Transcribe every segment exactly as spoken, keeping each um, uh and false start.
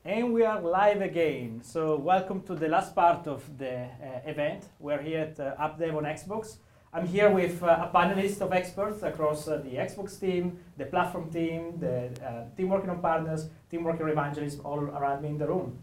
And we are live again. So welcome to the last part of the uh, event. We're here at uh, UpDev on Xbox. I'm here with uh, a panelist of experts across uh, the Xbox team, the platform team, the uh, team working on partners, team working on evangelism, all around me in the room.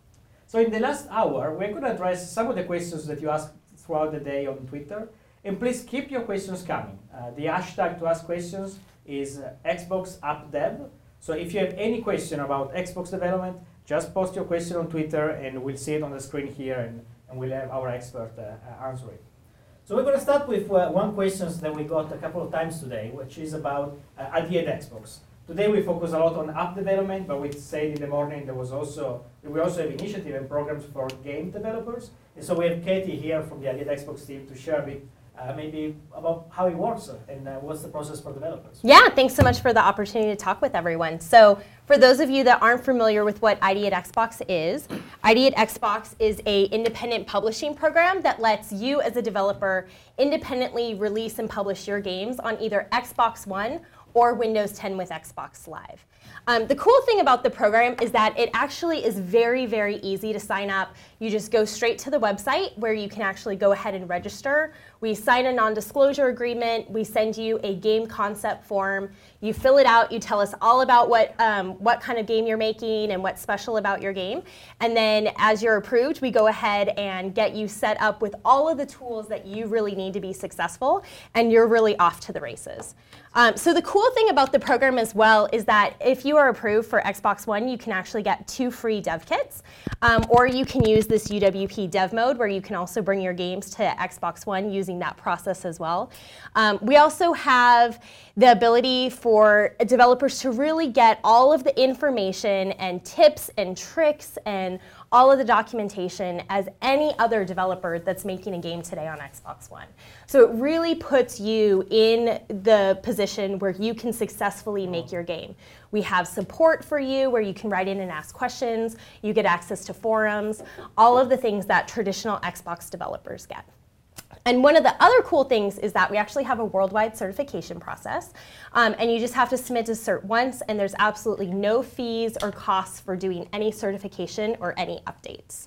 So in the last hour, we're going to address some of the questions that you asked throughout the day on Twitter. And please keep your questions coming. Uh, the hashtag to ask questions is uh, Xbox UpDev. So if you have any question about Xbox development, just post your question on Twitter and we'll see it on the screen here and, and we'll have our expert uh, answer it. So we're going to start with uh, one question that we got a couple of times today, which is about uh, Idea at Xbox. Today we focus a lot on app development, but we said in the morning there was also, we also have initiative and programs for game developers. And so we have Katie here from the Idea at Xbox team to share a bit Uh, maybe about how it works and uh, what's the process for developers. Yeah, thanks so much for the opportunity to talk with everyone. So for those of you that aren't familiar with what Idea at Xbox is, Idea at Xbox is an independent publishing program that lets you as a developer independently release and publish your games on either Xbox One or Windows ten with Xbox Live. Um, the cool thing about the program is that it actually is very, very easy to sign up. You just go straight to the website where you can actually go ahead and register. We sign a non-disclosure agreement. We send you a game concept form. You fill it out. You tell us all about what, um, what kind of game you're making and what's special about your game. And then as you're approved, we go ahead and get you set up with all of the tools that you really need to be successful, and you're really off to the races. Um, so the cool thing about the program as well is that if you are approved for Xbox One, you can actually get two free dev kits, um, or you can use this U W P dev mode where you can also bring your games to Xbox One using that process as well. Um, we also have the ability for developers to really get all of the information and tips and tricks and all of the documentation as any other developer that's making a game today on Xbox One. So it really puts you in the position where you can successfully make your game. We have support for you where you can write in and ask questions. You get access to forums, all of the things that traditional Xbox developers get. And one of the other cool things is that we actually have a worldwide certification process. Um, and you just have to submit to cert once, and there's absolutely no fees or costs for doing any certification or any updates.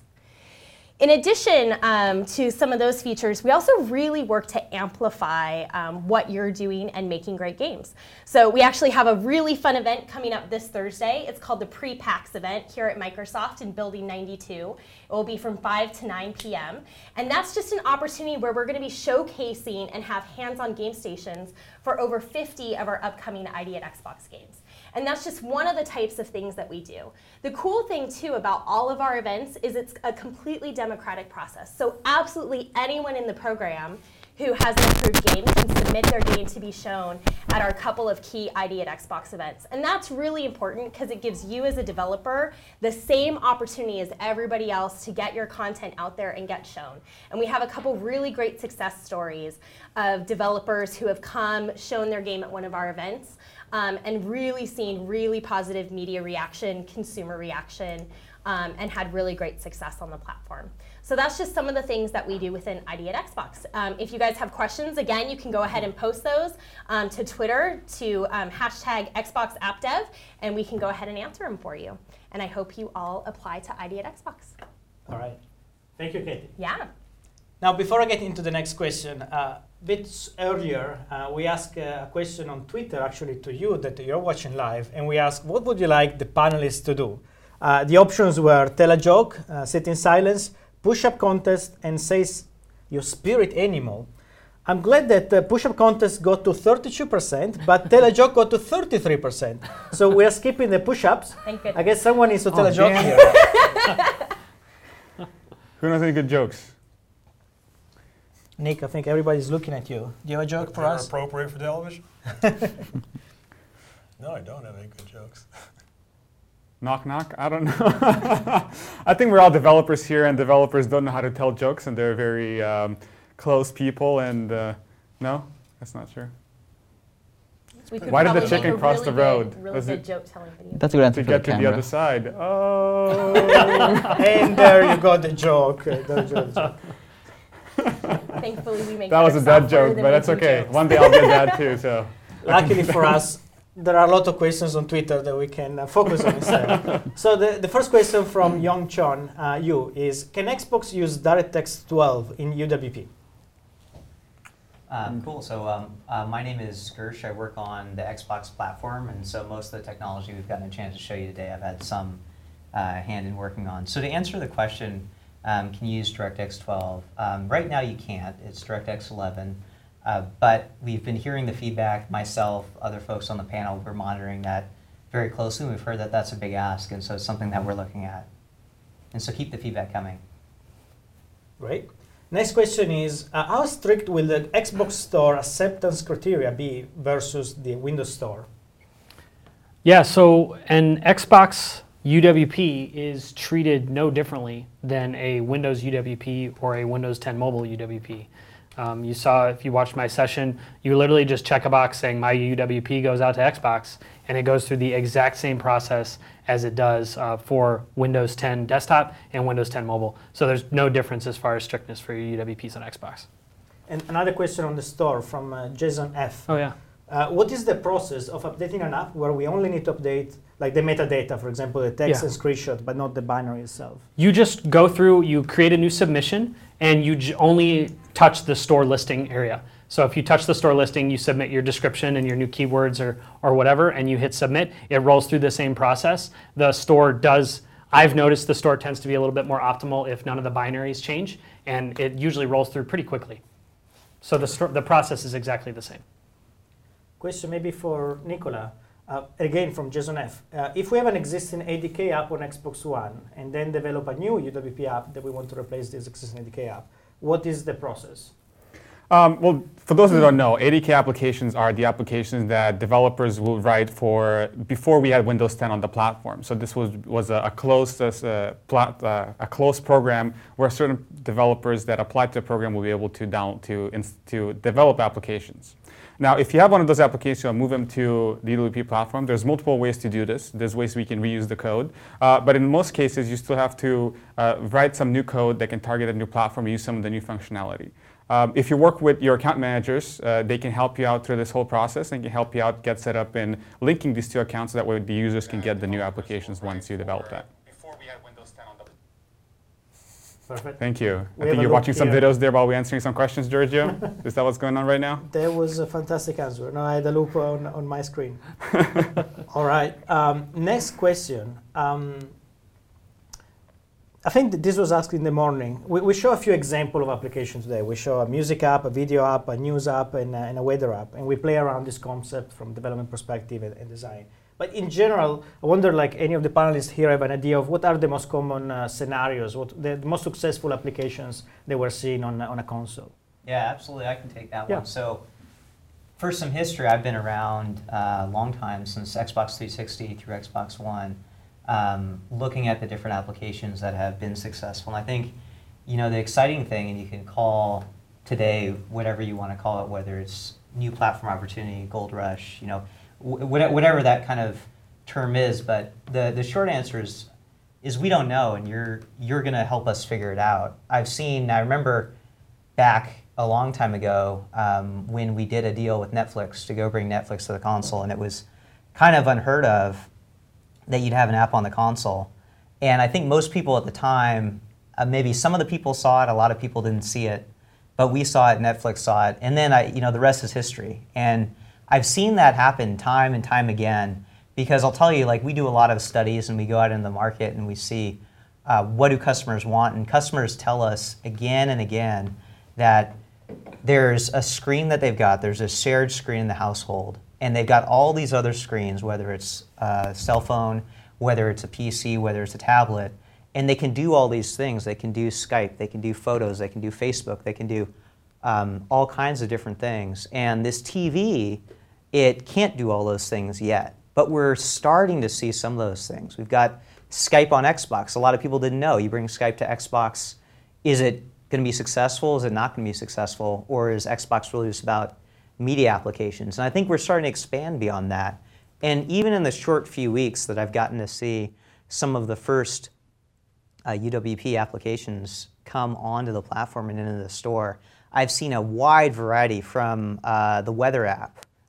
In addition um, to some of those features, we also really work to amplify um, what you're doing and making great games. So we actually have a really fun event coming up this Thursday. It's called the Pre-PAX event here at Microsoft in Building ninety-two. It will be from five to nine p m And that's just an opportunity where we're going to be showcasing and have hands-on game stations for over fifty of our upcoming Idea at Xbox games. And that's just one of the types of things that we do. The cool thing, too, about all of our events is it's a completely democratic process. So absolutely anyone in the program who has an approved game can submit their game to be shown at our couple of key Idea at Xbox events. And that's really important because it gives you as a developer the same opportunity as everybody else to get your content out there and get shown. And we have a couple really great success stories of developers who have come, shown their game at one of our events, Um, and really seen really positive media reaction, consumer reaction, um, and had really great success on the platform. So that's just some of the things that we do within Idea at Xbox. Um, if you guys have questions, again, you can go ahead and post those um, to Twitter, to um, hashtag Xbox AppDev, and we can go ahead and answer them for you. And I hope you all apply to Idea at Xbox. All right. Thank you, Katie. Yeah. Now, before I get into the next question, uh, bit earlier, uh, we asked uh, a question on Twitter, actually, to you that you're watching live, and we asked, what would you like the panelists to do? Uh, the options were tell a joke, uh, sit in silence, push-up contest, and say your spirit animal. I'm glad that the push-up contest got to thirty-two percent, but tell a joke got to thirty-three percent. So we are skipping the push-ups. Thank goodness. I guess someone needs to tell oh, a joke damn. here. Who knows any good jokes? Nick, I think everybody's looking at you. Do you have a joke for They're us? appropriate for television? No, I don't have any good jokes. Knock, knock? I don't know. I think we're all developers here, and developers don't know how to tell jokes, and they're very um, close people, and uh, no, that's not true. We could Why did the probably chicken make a cross really the road? Good, really Was good it- joke telling video. That's a good answer To for get the to the camera. other side. Oh. And there you go, the joke. Uh, the joke. Thankfully, we make That was better a dad software joke, than but that's making okay. jokes. One day I'll be a dad too, so. Luckily for us, there are a lot of questions on Twitter that we can uh, focus on instead. So the, the first question from Young Chon, uh, you, is can Xbox use DirectX twelve in U W P? Um, cool. So um, uh, my name is Gersh. I work on the Xbox platform, and so most of the technology we've gotten a chance to show you today, I've had some uh, hand in working on. So to answer the question, um, can you use DirectX twelve? Um, right now you can't. It's DirectX eleven. Uh, but we've been hearing the feedback, myself, other folks on the panel, we're monitoring that very closely. We've heard that that's a big ask, and so it's something that we're looking at. And so keep the feedback coming. Great. Next question is, uh, how strict will the Xbox Store acceptance criteria be versus the Windows Store? Yeah, so an Xbox U W P is treated no differently than a Windows U W P or a Windows ten Mobile U W P. Um, you saw, if you watched my session, you literally just check a box saying my U W P goes out to Xbox, and it goes through the exact same process as it does uh, for Windows ten Desktop and Windows ten Mobile. So there's no difference as far as strictness for your U W Ps on Xbox. And another question on the store from uh, Jason F. Oh yeah. Uh, what is the process of updating an app where we only need to update like the metadata, for example, the text Yeah. and screenshot, but not the binary itself? You just go through, you create a new submission, and you j- only touch the store listing area. So if you touch the store listing, you submit your description and your new keywords or, or whatever, and you hit submit, it rolls through the same process. The store does, I've noticed the store tends to be a little bit more optimal if none of the binaries change, and it usually rolls through pretty quickly. So the, sto- the process is exactly the same. Question maybe for Nicola. Uh, again, from Jason F. Uh, if we have an existing A D K app on Xbox One and then develop a new U W P app that we want to replace this existing A D K app, what is the process? Um, well, for those who don't know, A D K applications are the applications that developers will write for before we had Windows ten on the platform. So this was was a, a closed uh, plat, uh, a closed program where certain developers that applied to the program will be able to down to ins- to develop applications. Now, if you have one of those applications and move them to the U W P platform, there's multiple ways to do this. There's ways we can reuse the code. Uh, but in most cases, you still have to uh, write some new code that can target a new platform and use some of the new functionality. Um, if you work with your account managers, uh, they can help you out through this whole process and can help you out get set up in linking these two accounts so that way the users can get the new applications once you develop that. Perfect. Thank you. We I have think a you're look watching some here. videos there while we're answering some questions, Giorgio. Is that what's going on right now? That was a fantastic answer. No, I had a loop on, on my screen. All right. Um, next question. Um, I think that this was asked in the morning. We, we show a few examples of applications today. We show a music app, a video app, a news app, and a, and a weather app. And we play around this concept from development perspective and, and design. But in general, I wonder, like any of the panelists here have an idea of what are the most common uh, scenarios, what the, the most successful applications they were seeing on, on a console? Yeah, absolutely. I can take that Yeah. one. So for some history, I've been around uh, a long time, since Xbox three sixty through Xbox One, um, looking at the different applications that have been successful. And I think, you know, the exciting thing, and you can call today whatever you want to call it, whether it's new platform opportunity, gold rush, you know, wh- whatever that kind of term is. But the, the short answer is, is we don't know, and you're you're going to help us figure it out. I've seen, I remember back a long time ago um, when we did a deal with Netflix to go bring Netflix to the console, and it was kind of unheard of that you'd have an app on the console. And I think most people at the time, uh, maybe some of the people saw it, a lot of people didn't see it, but we saw it, Netflix saw it, and then I, you know, the rest is history. And I've seen that happen time and time again, because I'll tell you, like, we do a lot of studies and we go out in the market and we see uh, what do customers want, and customers tell us again and again that there's a screen that they've got, there's a shared screen in the household, and they've got all these other screens, whether it's a cell phone, whether it's a P C, whether it's a tablet, and they can do all these things. They can do Skype, they can do photos, they can do Facebook, they can do um, all kinds of different things. And this T V, it can't do all those things yet, but we're starting to see some of those things. We've got Skype on Xbox. A lot of people didn't know. You bring Skype to Xbox, is it going to be successful? Is it not going to be successful? Or is Xbox really just about media applications? And I think we're starting to expand beyond that. And even in the short few weeks that I've gotten to see some of the first uh, U W P applications come onto the platform and into the store, I've seen a wide variety from uh, the weather app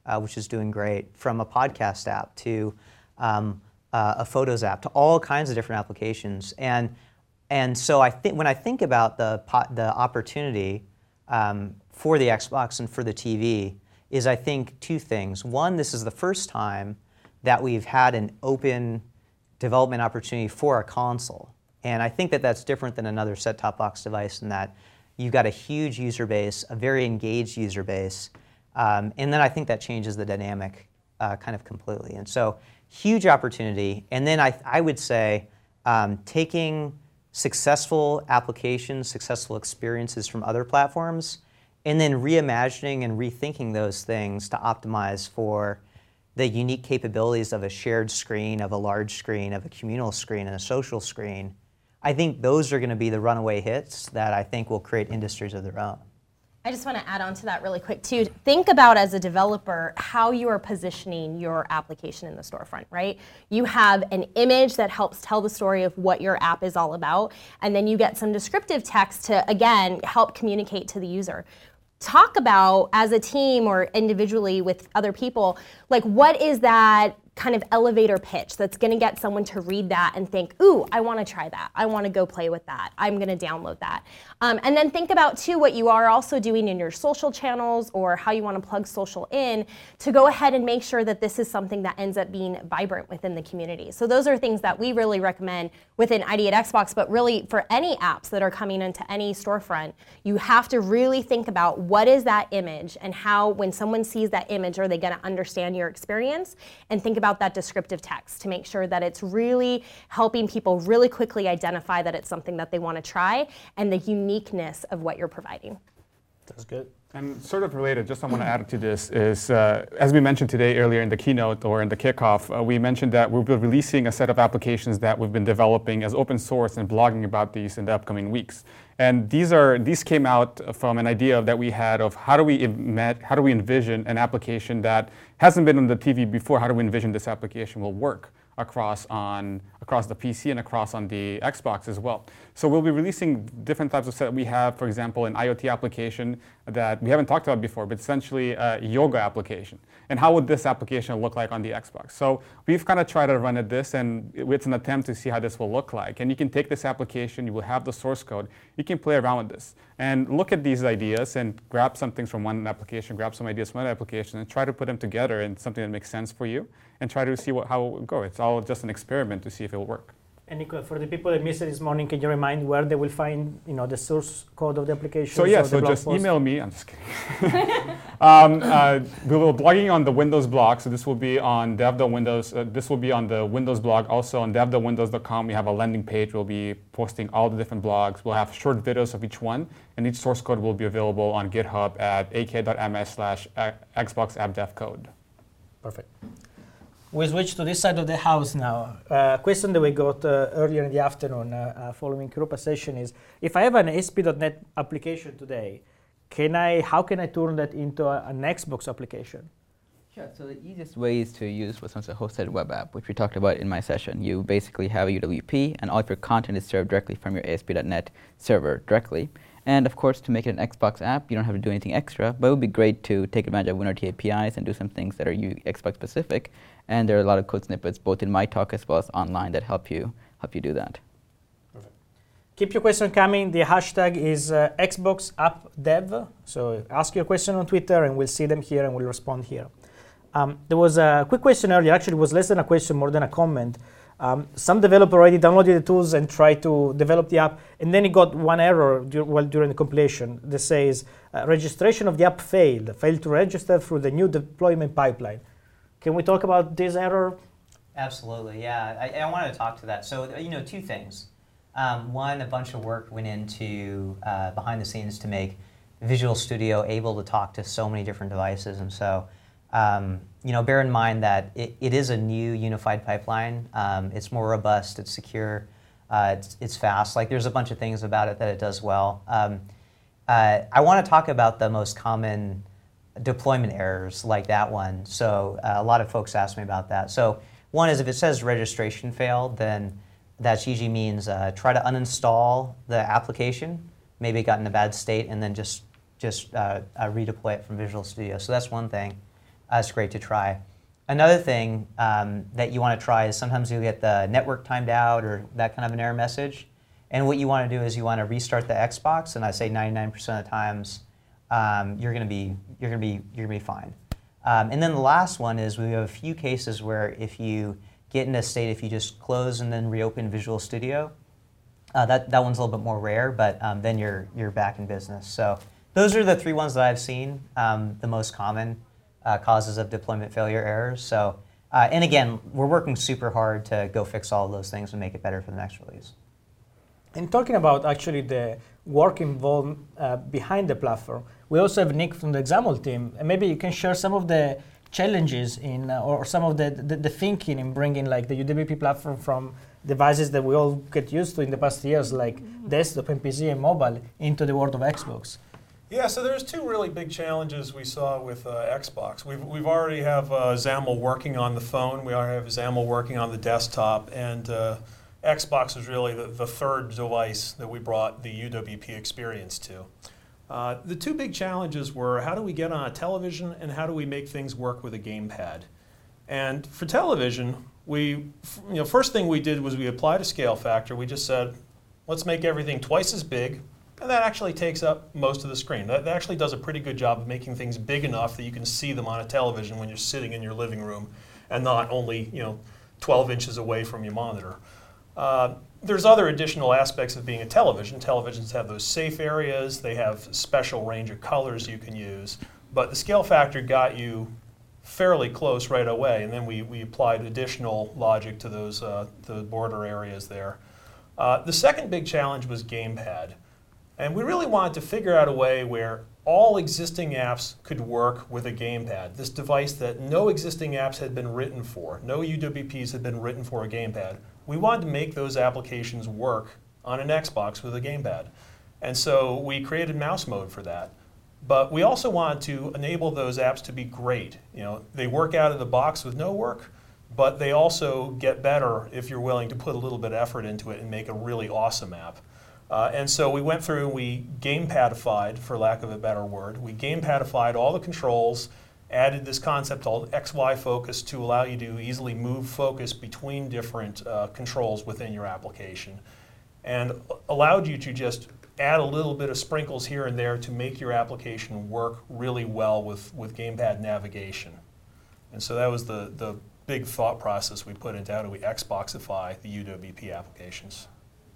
uh, which is doing great, from a podcast app to um, uh, a Photos app to all kinds of different applications. And and so I think when I think about the po- the opportunity um, for the Xbox and for the T V, is I think two things. One, this is the first time that we've had an open development opportunity for a console. And I think that that's different than another set-top box device in that you've got a huge user base, a very engaged user base, um, and then I think that changes the dynamic uh, kind of completely. And so, huge opportunity. And then I, I would say um, taking successful applications, successful experiences from other platforms, and then reimagining and rethinking those things to optimize for the unique capabilities of a shared screen, of a large screen, of a communal screen, and a social screen. I think those are going to be the runaway hits that I think will create industries of their own. I just want to add on to that really quick too. Think about, as a developer, how you are positioning your application in the storefront, right? You have an image that helps tell the story of what your app is all about, and then you get some descriptive text to, again, help communicate to the user. Talk about, as a team or individually with other people, like, what is that kind of elevator pitch that's going to get someone to read that and think, ooh, I want to try that. I want to go play with that. I'm going to download that. Um, and then think about, too, what you are also doing in your social channels or how you want to plug social in to go ahead and make sure that this is something that ends up being vibrant within the community. So those are things that we really recommend within I D at Xbox, but really for any apps that are coming into any storefront, you have to really think about what is that image and how, when someone sees that image, are they going to understand your experience, and think about that descriptive text to make sure that it's really helping people really quickly identify that it's something that they want to try and the uniqueness of what you're providing. That's good. And sort of related, just I want to add to this is, uh, as we mentioned today earlier in the keynote or in the kickoff, uh, we mentioned that we'll be releasing a set of applications that we've been developing as open source and blogging about these in the upcoming weeks. And these are these came out from an idea that we had of how do we ima- how do we envision an application that hasn't been on the T V before? How do we envision this application will work across on across the P C and across on the Xbox as well? So we'll be releasing different types of set. We have, for example, an IoT application that we haven't talked about before, but essentially a yoga application. And how would this application look like on the Xbox? So we've kind of tried to run at this, and it's an attempt to see how this will look like. And you can take this application, you will have the source code, you can play around with this and look at these ideas and grab some things from one application, grab some ideas from another application, and try to put them together in something that makes sense for you, and try to see what, how it will go. It's all just an experiment to see if it will work. And Nicola, for the people that missed it this morning, can you remind where they will find, you know, the source code of the application? So yeah, so just post? email me. I'm just kidding. um, uh, we will be blogging on the Windows blog. So this will be on dev dot windows. Uh, this will be on the Windows blog. Also on dev dot windows dot com, we have a landing page. We'll be posting all the different blogs. We'll have short videos of each one, and each source code will be available on GitHub at a k dot m s slash Xbox app dev code. Perfect. We switch to this side of the house now. A uh, question that we got uh, earlier in the afternoon uh, uh, following Krupa's session is, if I have an A S P dot net application today, can I? how can I turn that into a, an Xbox application? Sure, so the easiest way is to use what's known as a hosted web app, which we talked about in my session. You basically have a U W P, and all of your content is served directly from your A S P dot net server directly. And of course, to make it an Xbox app, you don't have to do anything extra, but it would be great to take advantage of WinRT A P Is and do some things that are U- Xbox specific. And there are a lot of code snippets, both in my talk as well as online, that help you help you do that. Perfect. Keep your question coming. The hashtag is uh, Xbox App Dev. So ask your question on Twitter, and we'll see them here, and we'll respond here. Um, there was a quick question earlier. Actually, it was less than a question, more than a comment. Um, some developer already downloaded the tools and tried to develop the app, and then he got one error dur- while during the compilation that says uh, registration of the app failed, failed to register through the new deployment pipeline. Can we talk about this error? Absolutely, yeah. I, I wanted to talk to that. So, you know, two things. Um, one, a bunch of work went into uh, behind the scenes to make Visual Studio able to talk to so many different devices, and so. Um, you know, bear in mind that it, it is a new unified pipeline. Um, it's more robust, it's secure, uh, it's, it's fast. Like, there's a bunch of things about it that it does well. Um, uh, I want to talk about the most common deployment errors like that one. So uh, a lot of folks ask me about that. So one is, if it says registration failed, then that usually means uh, try to uninstall the application. Maybe it got in a bad state, and then just, just uh, uh, redeploy it from Visual Studio. So that's one thing. uh, it's great to try. Another thing um, that you want to try is sometimes you get the network timed out or that kind of an error message. And what you want to do is you want to restart the Xbox, and I say ninety-nine percent of the times um, you're going to be you're going to be you're going to be fine. Um, and then the last one is we have a few cases where if you get in a state, if you just close and then reopen Visual Studio, uh, that that one's a little bit more rare, but um, then you're you're back in business. So those are the three ones that I've seen, um, the most common uh, causes of deployment failure errors. So uh, and again, we're working super hard to go fix all of those things and make it better for the next release. And talking about actually the work involved uh, behind the platform, we also have Nick from the Xaml team, and maybe you can share some of the challenges in, uh, or some of the, the, the thinking in bringing like the U W P platform from devices that we all get used to in the past years, like desktop and P C and mobile, into the world of Xbox. Yeah, so there's two really big challenges we saw with uh, Xbox. We've, we've already have uh, XAML working on the phone. We already have XAML working on the desktop, and uh, Xbox is really the, the third device that we brought the U W P experience to. Uh, the two big challenges were how do we get on a television and how do we make things work with a gamepad. And for television, we, you know, first thing we did was we applied a scale factor. We just said, let's make everything twice as big, and that actually takes up most of the screen. That, that actually does a pretty good job of making things big enough that you can see them on a television when you're sitting in your living room and not only, you know, twelve inches away from your monitor. Uh, there's other additional aspects of being a television. Televisions have those safe areas, they have special range of colors you can use, but the scale factor got you fairly close right away, and then we, we applied additional logic to those uh, the border areas there. Uh, the second big challenge was gamepad, and we really wanted to figure out a way where all existing apps could work with a gamepad. This device that no existing apps had been written for, no U W Ps had been written for a gamepad. We wanted to make those applications work on an Xbox with a gamepad. And so we created mouse mode for that. But we also wanted to enable those apps to be great. You know, they work out of the box with no work, but they also get better if you're willing to put a little bit of effort into it and make a really awesome app. Uh, and so we went through and we gamepadified, for lack of a better word, we gamepadified all the controls, added this concept called X Y focus to allow you to easily move focus between different uh, controls within your application, and allowed you to just add a little bit of sprinkles here and there to make your application work really well with, with gamepad navigation. And so that was the, the big thought process we put into how do we Xboxify the U W P applications.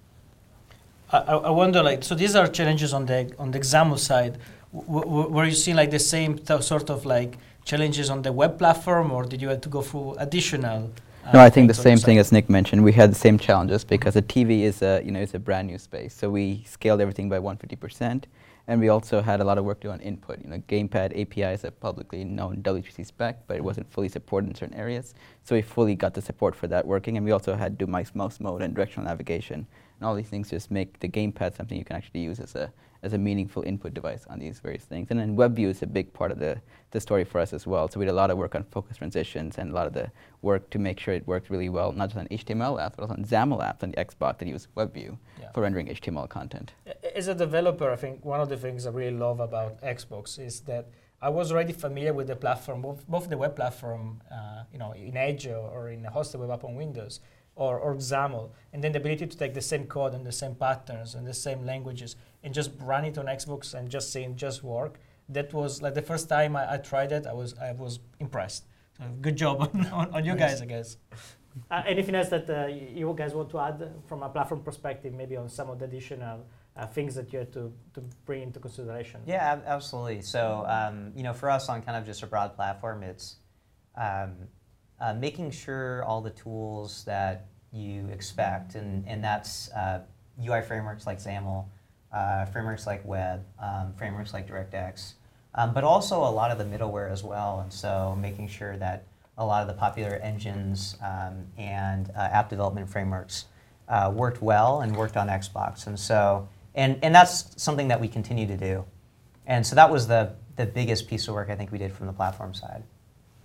I, I wonder, like, so these are challenges on the on the XAML side. W- w- were you seeing like the same th- sort of like challenges on the web platform, or did you have to go through additional? Uh, No, I think the things on same your thing side? as Nick mentioned. We had the same challenges because the T V is a, you know, it's a brand new space. So we scaled everything by one hundred fifty percent, and we also had a lot of work to do on input. You know, gamepad A P I is a publicly known W three C spec, but it wasn't fully supported in certain areas. So we fully got the support for that working, and we also had to do mouse mouse mode and directional navigation, and all these things just make the gamepad something you can actually use as a as a meaningful input device on these various things. And then WebView is a big part of the, the story for us as well. So we did a lot of work on focus transitions and a lot of the work to make sure it worked really well, not just on H T M L apps, but also on XAML apps on the Xbox that use WebView Yeah. for rendering H T M L content. As a developer, I think one of the things I really love about Xbox is that I was already familiar with the platform, both, both the web platform, uh, you know, in Edge or, or in a hosted web app on Windows, or, or XAML, and then the ability to take the same code and the same patterns and the same languages and just run it on Xbox and just seeing just work. That was like the first time I, I tried it. I was I was impressed. So good job on, on, on you guys, I guess. Uh, anything else that uh, you guys want to add from a platform perspective, maybe on some of the additional uh, things that you had to, to bring into consideration? Yeah, ab- absolutely. So, um, you know, for us on kind of just a broad platform, it's um, uh, making sure all the tools that you expect, and, and that's uh, U I frameworks like XAML, uh, frameworks like Web, um, frameworks like DirectX, um, but also a lot of the middleware as well. And so making sure that a lot of the popular engines um, and uh, app development frameworks uh, worked well and worked on Xbox. And so, and, and that's something that we continue to do. And so that was the, the biggest piece of work I think we did from the platform side.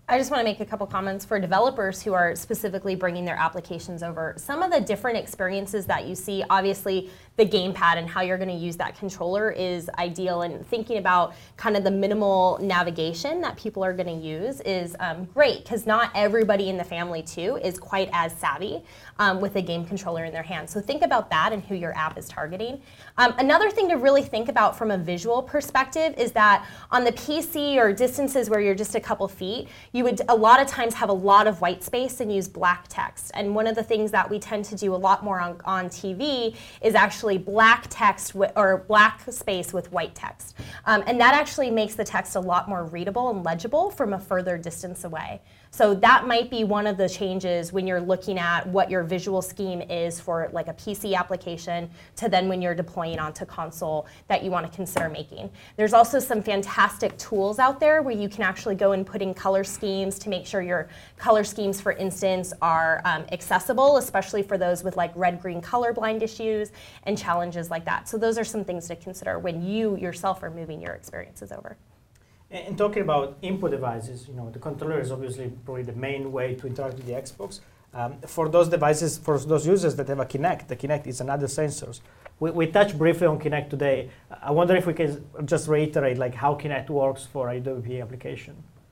I just want to make a couple comments for developers who are specifically bringing their applications over. Some of the different experiences that you see, obviously the gamepad and how you're going to use that controller is ideal, and thinking about kind of the minimal navigation that people are going to use is um, great, because not everybody in the family too is quite as savvy um, with a game controller in their hand. So think about that and who your app is targeting. Um, another thing to really think about from a visual perspective is that on the P C or distances where you're just a couple feet, you would a lot of times have a lot of white space and use black text. And one of the things that we tend to do a lot more on, on T V is actually black text wi- or black space with white text. Um, and that actually makes the text a lot more readable and legible from a further distance away. So that might be one of the changes when you're looking at what your visual scheme is for like a P C application to then when you're deploying onto console that you want to consider making. There's also some fantastic tools out there where you can actually go and put in color schemes to make sure your color schemes, for instance, are um, accessible, especially for those with like red-green colorblind issues and challenges like that. So those are some things to consider when you yourself are moving your experiences over. And talking about input devices, you know, the controller is obviously probably the main way to interact with the Xbox. Um, for those devices, for those users that have a Kinect, the Kinect is another sensor. We, we touched briefly on Kinect today. I wonder if we can just reiterate like how Kinect works for a U W P application.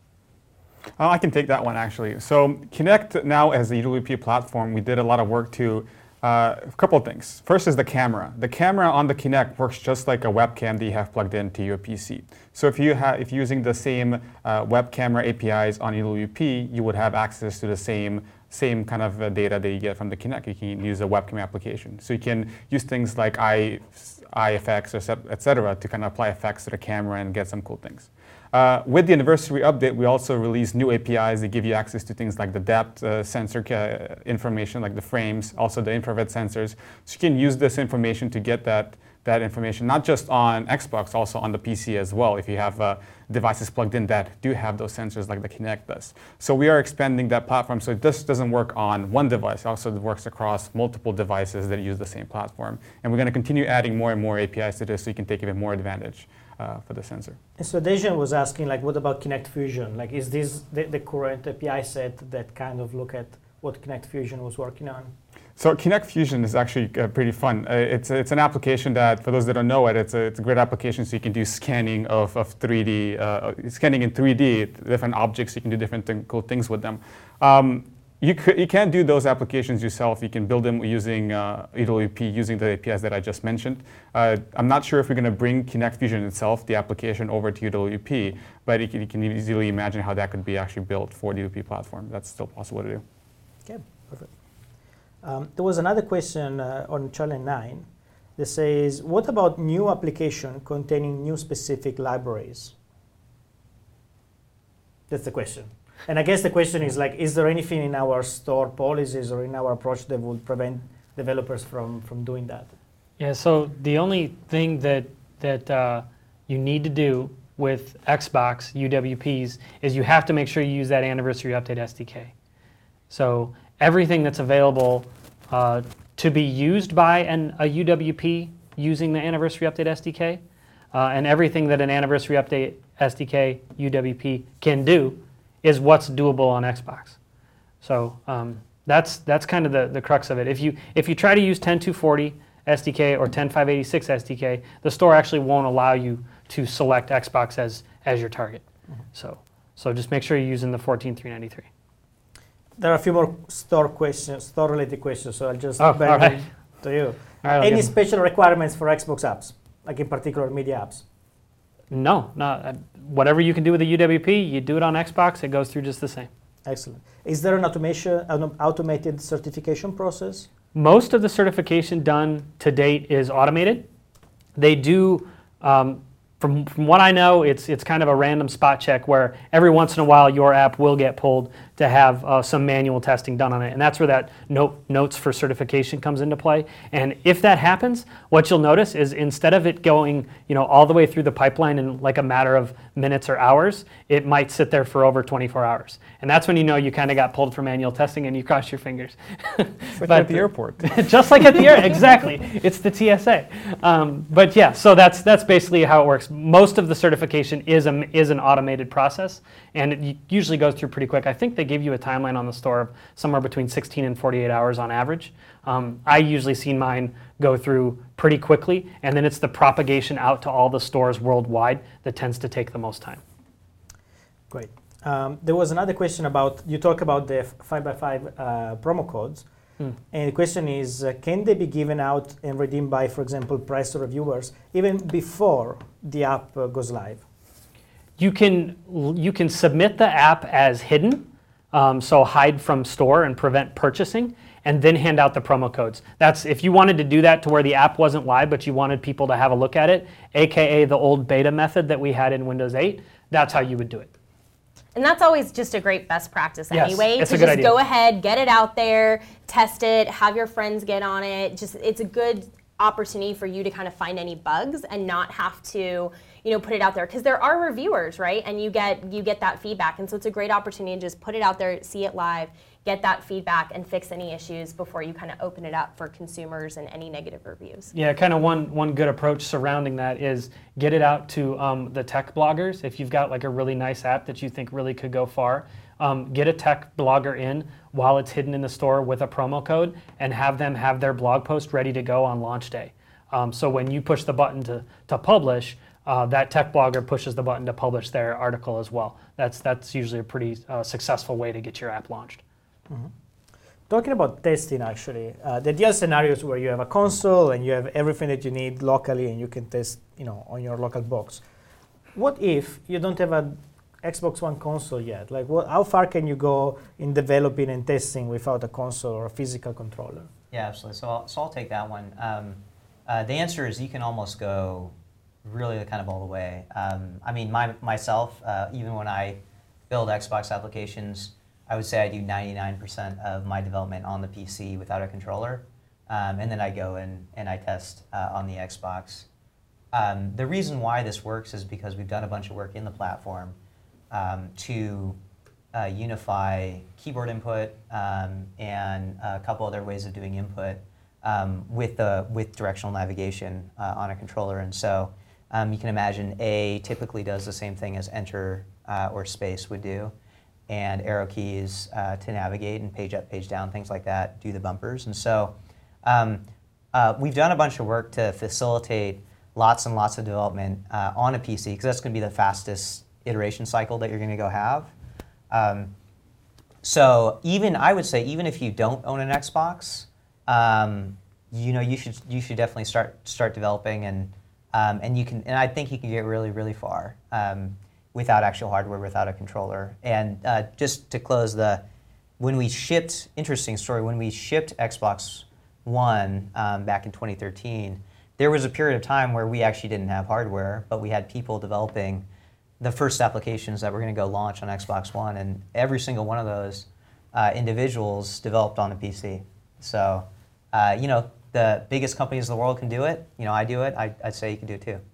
Uh, I can take that one actually. So Kinect now as a U W P platform, we did a lot of work to Uh, a couple of things. First is the camera. The camera on the Kinect works just like a webcam that you have plugged into your P C. So if you have, if you're using the same uh, web camera A P Is on U W P, you would have access to the same same kind of uh, data that you get from the Kinect. You can use a webcam application. So you can use things like I, iFX, or et cetera, to kind of apply effects to the camera and get some cool things. Uh, with the anniversary update, we also released new A P Is that give you access to things like the depth uh, sensor uh, information, like the frames, also the infrared sensors. So you can use this information to get that, that information, not just on Xbox, also on the P C as well, if you have uh, devices plugged in that do have those sensors like the Kinect does. So we are expanding that platform, so it just doesn't work on one device. It also works across multiple devices that use the same platform. And we're going to continue adding more and more A P Is to this so you can take even more advantage Uh, for the sensor. And so Dejan was asking, like, what about Kinect Fusion? Like, is this the, the current A P I set that kind of look at what Kinect Fusion was working on? So Kinect Fusion is actually uh, pretty fun. Uh, it's, it's an application that, for those that don't know it, it's a, it's a great application so you can do scanning of, of three D, uh, scanning in three D, different objects, you can do different th- cool things with them. Um, You, could, you can't do those applications yourself. You can build them using uh, U W P, using the A P Is that I just mentioned. Uh, I'm not sure if we're going to bring Kinect Fusion itself, the application, over to U W P, but you can, you can easily imagine how that could be actually built for the U W P platform. That's still possible to do. Okay, perfect. Um, there was another question uh, on challenge nine that says, what about new application containing new specific libraries? That's the question. And I guess the question is like, is there anything in our store policies or in our approach that would prevent developers from, from doing that? Yeah, so the only thing that, that uh, you need to do with Xbox U W Ps is you have to make sure you use that Anniversary Update S D K. So everything that's available uh, to be used by an, a U W P using the Anniversary Update S D K, uh, and everything that an Anniversary Update S D K U W P can do is what's doable on Xbox. So um, that's that's kind of the, the crux of it. If you if you try to use ten two forty S D K or ten five eighty-six S D K, the store actually won't allow you to select Xbox as as your target. Mm-hmm. So so just make sure you're using the fourteen three ninety-three. There are a few more store questions, store related questions, so I'll just oh, bend all right. to you. All right, Any special requirements for Xbox apps, like in particular media apps? No, no. Uh, whatever you can do with a U W P, you do it on Xbox, it goes through just the same. Excellent. Is there an automation, an automated certification process? Most of the certification done to date is automated. They do, um, from, from what I know, it's it's kind of a random spot check where every once in a while your app will get pulled to have uh, some manual testing done on it. And that's where that note, notes for certification comes into play. And if that happens, what you'll notice is instead of it going, you know, all the way through the pipeline in like a matter of minutes or hours, it might sit there for over twenty-four hours. And that's when you know you kind of got pulled for manual testing and you cross your fingers. Like at the airport. Just like at the airport, exactly. It's the T S A. Um, but yeah, so that's that's basically how it works. most of the certification is a, is an automated process, and it usually goes through pretty quick. I think they give you a timeline on the store of somewhere between sixteen and forty-eight hours on average. Um, I usually see mine go through pretty quickly, and then it's the propagation out to all the stores worldwide that tends to take the most time. Great. Um, there was another question about, you talk about the five by five uh, promo codes. Hmm. And the question is, uh, can they be given out and redeemed by, for example, press or reviewers even before the app uh, goes live? You can you can submit the app as hidden, um, so hide from store and prevent purchasing, and then hand out the promo codes. That's if you wanted to do that to where the app wasn't live, but you wanted people to have a look at it, aka the old beta method that we had in Windows eight. That's how you would do it. And that's always just a great best practice Yes, anyway. it's to a good just idea. go ahead, get it out there, test it, have your friends get on it. Just it's a good opportunity for you to kind of find any bugs and not have to, you know, put it out there, because there are reviewers, right? And you get you get that feedback, and so it's a great opportunity to just put it out there, see it live, get that feedback, and fix any issues before you kind of open it up for consumers and any negative reviews. Yeah, kind of one one good approach surrounding that is get it out to um, the tech bloggers. If you've got like a really nice app that you think really could go far, um, get a tech blogger in while it's hidden in the store with a promo code, and have them have their blog post ready to go on launch day. Um, so when you push the button to to publish, uh, that tech blogger pushes the button to publish their article as well. That's that's usually a pretty uh, successful way to get your app launched. Mm-hmm. Talking about testing, actually, uh, the ideal scenarios where you have a console and you have everything that you need locally and you can test, you know, on your local box. What if you don't have an Xbox One console yet? Like, what, how far can you go in developing and testing without a console or a physical controller? Yeah, absolutely. So I'll, so I'll take that one. Um, uh, the answer is you can almost go really kind of all the way. Um, I mean, my, myself, uh, even when I build Xbox applications, I would say I do ninety-nine percent of my development on the P C without a controller, um, and then I go and, and I test uh, on the Xbox. Um, the reason why this works is because we've done a bunch of work in the platform um, to uh, unify keyboard input um, and a couple other ways of doing input um, with, the, with directional navigation uh, on a controller. And so um, you can imagine A typically does the same thing as Enter uh, or Space would do, and arrow keys uh, to navigate and page up, page down, things like that, do the bumpers. And so um, uh, we've done a bunch of work to facilitate lots and lots of development uh, on a P C, because that's going to be the fastest iteration cycle that you're going to go have. Um, so even, I would say, even if you don't own an Xbox, um, you know, you should you should definitely start start developing, and um, and you can, and I think you can get really really far. Um, without actual hardware, without a controller. And uh, just to close the, when we shipped, interesting story, when we shipped Xbox One um, back in twenty thirteen, there was a period of time where we actually didn't have hardware, but we had people developing the first applications that were going to go launch on Xbox One, and every single one of those uh, individuals developed on the P C. So, uh, you know, the biggest companies in the world can do it. You know, I do it. I, I'd say you can do it too.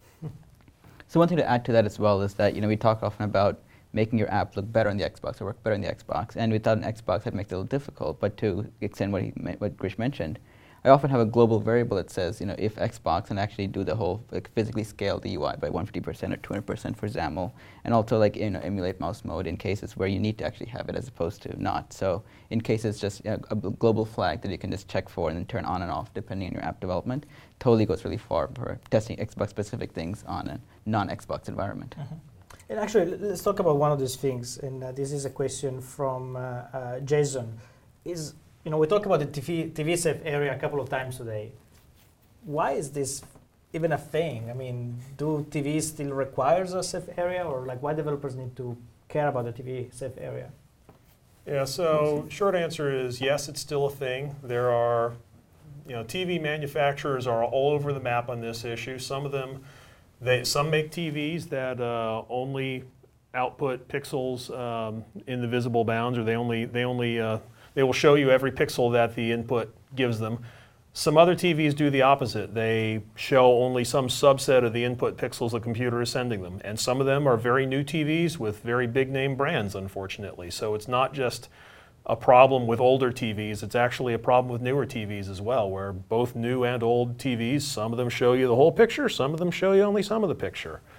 So one thing to add to that as well is that, you know, we talk often about making your app look better on the Xbox or work better on the Xbox, and without an Xbox that makes it a little difficult. But to extend what he, what Grish mentioned, I often have a global variable that says, you know, if Xbox can actually do the whole, like, physically scale the U I by one hundred fifty percent or two hundred percent for XAML, and also, like, you know, emulate mouse mode in cases where you need to actually have it as opposed to not. So in cases, just, you know, a global flag that you can just check for and then turn on and off depending on your app development totally goes really far for testing Xbox-specific things on a non-Xbox environment. Mm-hmm. And actually, let's talk about one of these things, and uh, this is a question from uh, uh, Jason. Is You know, we talked about the T V, T V safe area a couple of times today. Why is this even a thing? I mean, do T V still requires a safe area, or like why developers need to care about the T V safe area? Yeah, so short answer is yes, it's still a thing. There are, you know, T V manufacturers are all over the map on this issue. Some of them, they some make T Vs that uh, only output pixels um, in the visible bounds, or they only they only uh, they will show you every pixel that the input gives them. Some other T Vs do the opposite. They show only some subset of the input pixels the computer is sending them. And some of them are very new T Vs with very big name brands, unfortunately. So it's not just a problem with older T Vs, it's actually a problem with newer T Vs as well, where both new and old T Vs, some of them show you the whole picture, some of them show you only some of the picture.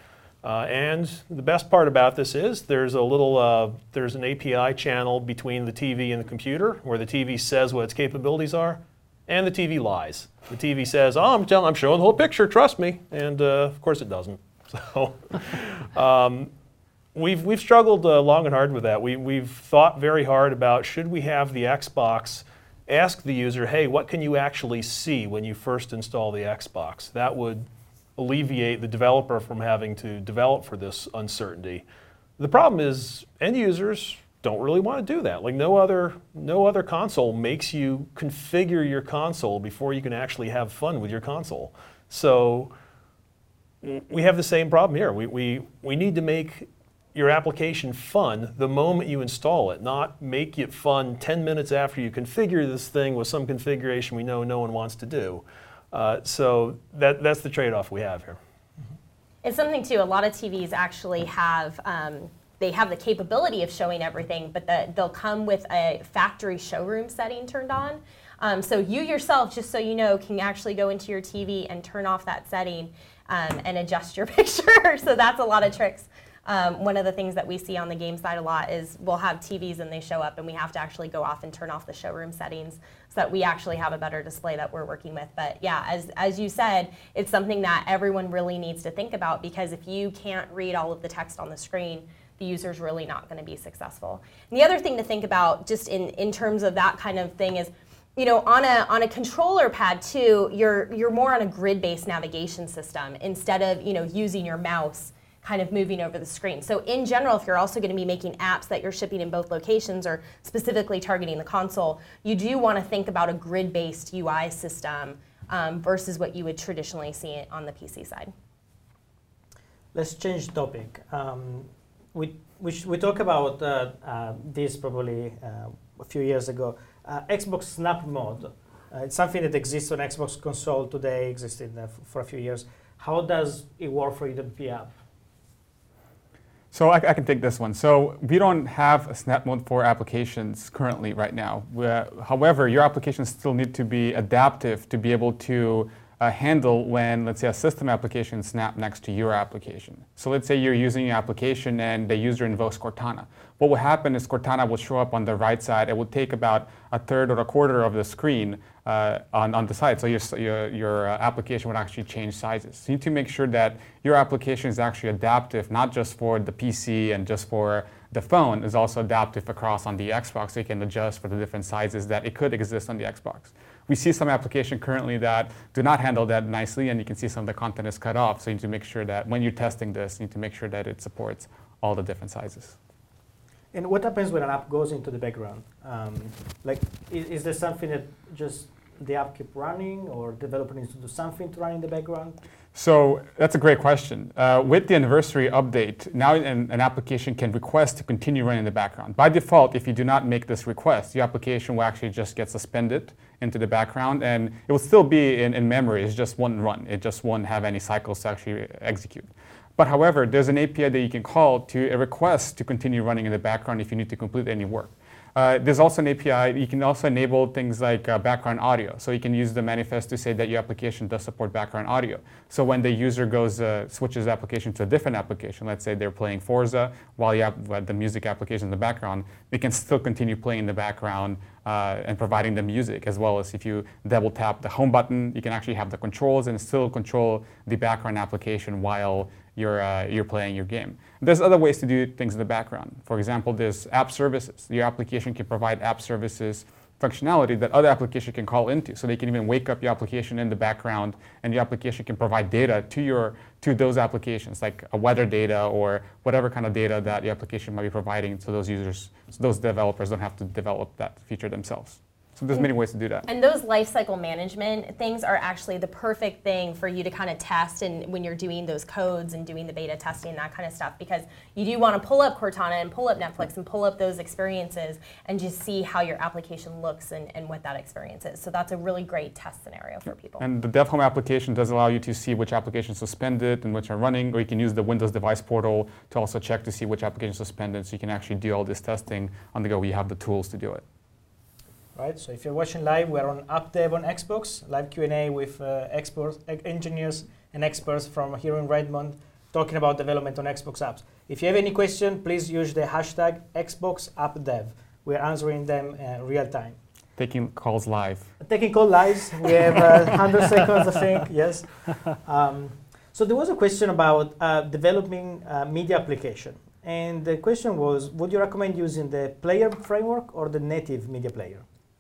Uh, and the best part about this is there's a little, uh, there's an A P I channel between the T V and the computer where the T V says what its capabilities are, and the T V lies. The T V says, "Oh, I'm telling, I'm showing the whole picture. Trust me," and uh, of course it doesn't. So um, we've we've struggled uh, long and hard with that. We we've thought very hard about should we have the Xbox ask the user, "Hey, what can you actually see when you first install the Xbox?" That would alleviate the developer from having to develop for this uncertainty. The problem is end users don't really want to do that. Like no other no other console makes you configure your console before you can actually have fun with your console. So we have the same problem here. We we we need to make your application fun the moment you install it, not make it fun ten minutes after you configure this thing with some configuration we know no one wants to do. Uh, so that, that's the trade-off we have here. It's something too, a lot of T Vs actually have, um, they have the capability of showing everything, but the, they'll come with a factory showroom setting turned on. Um, so you yourself, just so you know, can actually go into your T V and turn off that setting um, and adjust your picture. So that's a lot of tricks. Um, one of the things that we see on the game side a lot is we'll have T Vs and they show up and we have to actually go off and turn off the showroom settings so that we actually have a better display that we're working with. But yeah, as, as you said, it's something that everyone really needs to think about, because if you can't read all of the text on the screen, the user's really not going to be successful. And the other thing to think about just in, in terms of that kind of thing is, you know, on a on a controller pad too, you're you're more on a grid-based navigation system instead of, you know, using your mouse kind of moving over the screen. So in general, if you're also going to be making apps that you're shipping in both locations or specifically targeting the console, you do want to think about a grid-based U I system um, versus what you would traditionally see on the P C side. Let's change topic. Um, we we, sh- we talked about uh, uh, this probably uh, a few years ago. Uh, Xbox Snap Mode. Uh, it's something that exists on Xbox console today, existed uh, f- for a few years. How does it work for U W P app? So I, I can take this one. So we don't have a Snap Mode for applications currently right now. Uh, however, your applications still need to be adaptive to be able to uh, handle when, let's say, a system application snap next to your application. So let's say you're using your application and the user invokes Cortana. What will happen is Cortana will show up on the right side. It will take about a third or a quarter of the screen uh, on, on the side. So your, your, your uh, application would actually change sizes. So you need to make sure that your application is actually adaptive, not just for the P C and just for the phone, is also adaptive across on the Xbox, so you can adjust for the different sizes that it could exist on the Xbox. We see some applications currently that do not handle that nicely, and you can see some of the content is cut off. So you need to make sure that when you're testing this, you need to make sure that it supports all the different sizes. And what happens when an app goes into the background? Um, like, is, is there something that just the app keep running, or developer needs to do something to run in the background? So that's a great question. Uh, with the anniversary update, now an, an application can request to continue running in the background. By default, if you do not make this request, your application will actually just get suspended into the background, and it will still be in, in memory. It's just one run. It just won't have any cycles to actually execute. But however, there's an A P I that you can call to a request to continue running in the background if you need to complete any work. Uh, there's also an A P I. You can also enable things like uh, background audio. So you can use the manifest to say that your application does support background audio. So when the user goes uh, switches the application to a different application, let's say they're playing Forza while you have uh, the music application in the background, they can still continue playing in the background uh, and providing the music, as well as if you double tap the home button, you can actually have the controls and still control the background application while you're, uh, you're playing your game. There's other ways to do things in the background. For example, there's app services. Your application can provide app services functionality that other applications can call into. So they can even wake up your application in the background, and your application can provide data to your to those applications, like a weather data or whatever kind of data that your application might be providing to those users, so those developers don't have to develop that feature themselves. So there's many ways to do that. And those lifecycle management things are actually the perfect thing for you to kind of test, and when you're doing those codes and doing the beta testing and that kind of stuff, because you do want to pull up Cortana and pull up Netflix and pull up those experiences and just see how your application looks and, and what that experience is. So that's a really great test scenario for people. And the DevHome application does allow you to see which applications suspended and which are running, or you can use the Windows Device Portal to also check to see which application is suspended, so you can actually do all this testing on the go. You have the tools to do it. Right, so if you're watching live, we're on AppDev on Xbox, live Q and A with uh, experts, engineers and experts from here in Redmond. talking about development on Xbox apps. If you have any question, please use the hashtag Xbox App Dev. We're answering them uh, real time. Taking calls live. Taking call lives. We have uh, one hundred seconds, I think. Yes. Um, so there was a question about uh, developing a media application. And the question was, would you recommend using the player framework or the native media player?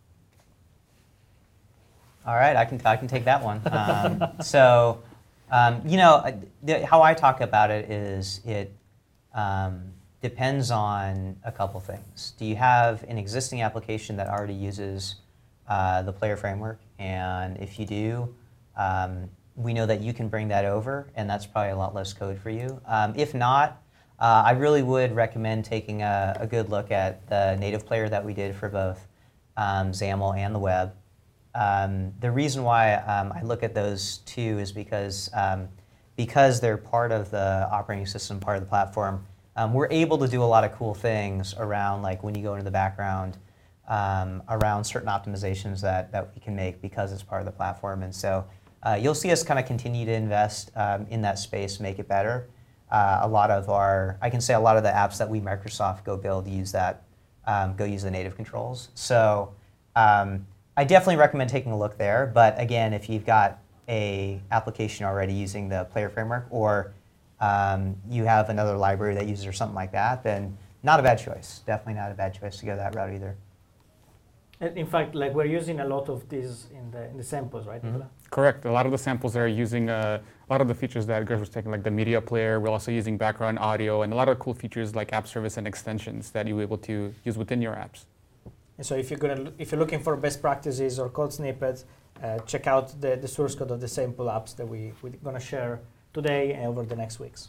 All right, I can, I can take that one. Um, so, um, you know, the, how I talk about it is it um, depends on a couple things. Do you have an existing application that already uses uh, the player framework? And if you do, um, we know that you can bring that over, and that's probably a lot less code for you. Um, if not, uh, I really would recommend taking a, a good look at the native player that we did for both um, XAML and the web. Um, the reason why um, I look at those two is because um, because they're part of the operating system, part of the platform, um, we're able to do a lot of cool things around, like when you go into the background, um, around certain optimizations that, that we can make because it's part of the platform. And so uh, you'll see us kind of continue to invest um, in that space, make it better. Uh, a lot of our, I can say a lot of the apps that we Microsoft go build use that, um, go use the native controls. So. Um, I definitely recommend taking a look there, but again, if you've got a application already using the player framework, or um, you have another library that uses or something like that, then not a bad choice. Definitely not a bad choice to go that route either. And in fact, like we're using a lot of these in the in the samples, right, Mm-hmm. Nicola? Correct. A lot of the samples are using uh, a lot of the features that Gersh was taking, like the media player. We're also using background audio and a lot of cool features like app service and extensions that you're able to use within your apps. And so if you're gonna, if you're looking for best practices or code snippets, uh, check out the, the source code of the sample apps that we, we're gonna share today and over the next weeks.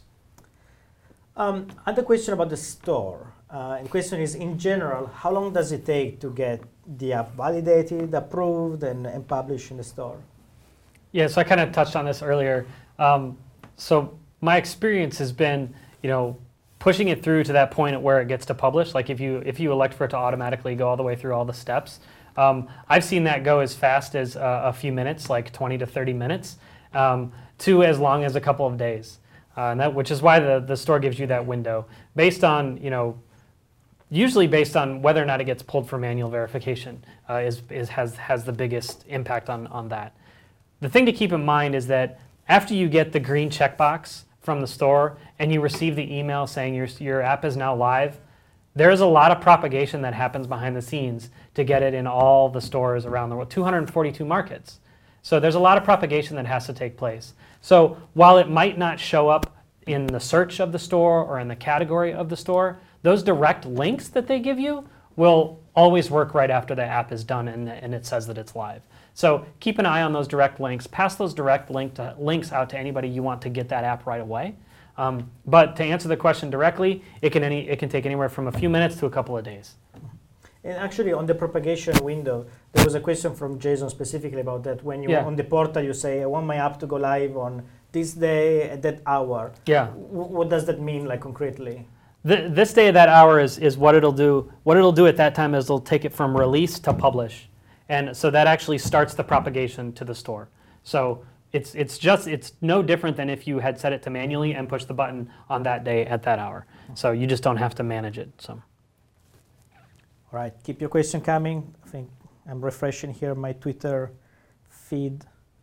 Um, other question about the store. Uh, and the question is, in general, how long does it take to get the app validated, approved, and, and published in the store? Yeah, so I kind of touched on this earlier. Um, so my experience has been, you know, pushing it through to that point where it gets to publish. Like if you if you elect for it to automatically go all the way through all the steps, um, I've seen that go as fast as uh, a few minutes, like twenty to thirty minutes, um, to as long as a couple of days. Uh, and that, which is why the, the store gives you that window, based on, you know, usually based on whether or not it gets pulled for manual verification, uh, is, is has has the biggest impact on on that. The thing to keep in mind is that after you get the green checkbox from the store and you receive the email saying your, your app is now live, there's a lot of propagation that happens behind the scenes to get it in all the stores around the world, two hundred forty-two markets. So there's a lot of propagation that has to take place. So while it might not show up in the search of the store or in the category of the store, those direct links that they give you will always work right after the app is done and, and it says that it's live. So keep an eye on those direct links. Pass those direct link to, links out to anybody you want to get that app right away. Um, but to answer the question directly, it can, any, it can take anywhere from a few minutes to a couple of days. And actually, on the propagation window, there was a question from Jason specifically about that. When you Yeah. on the portal, you say, "I want my app to go live on this day at that hour." Yeah. W- what does that mean, like concretely? The, this day of that hour is, is what it'll do. What it'll do at that time is it'll take it from release to publish. And so that actually starts the propagation to the store. So it's it's just it's no different than if you had set it to manually and push the button on that day at that hour. So you just don't have to manage it. So. All right, keep your question coming. I think I'm refreshing here my Twitter feed.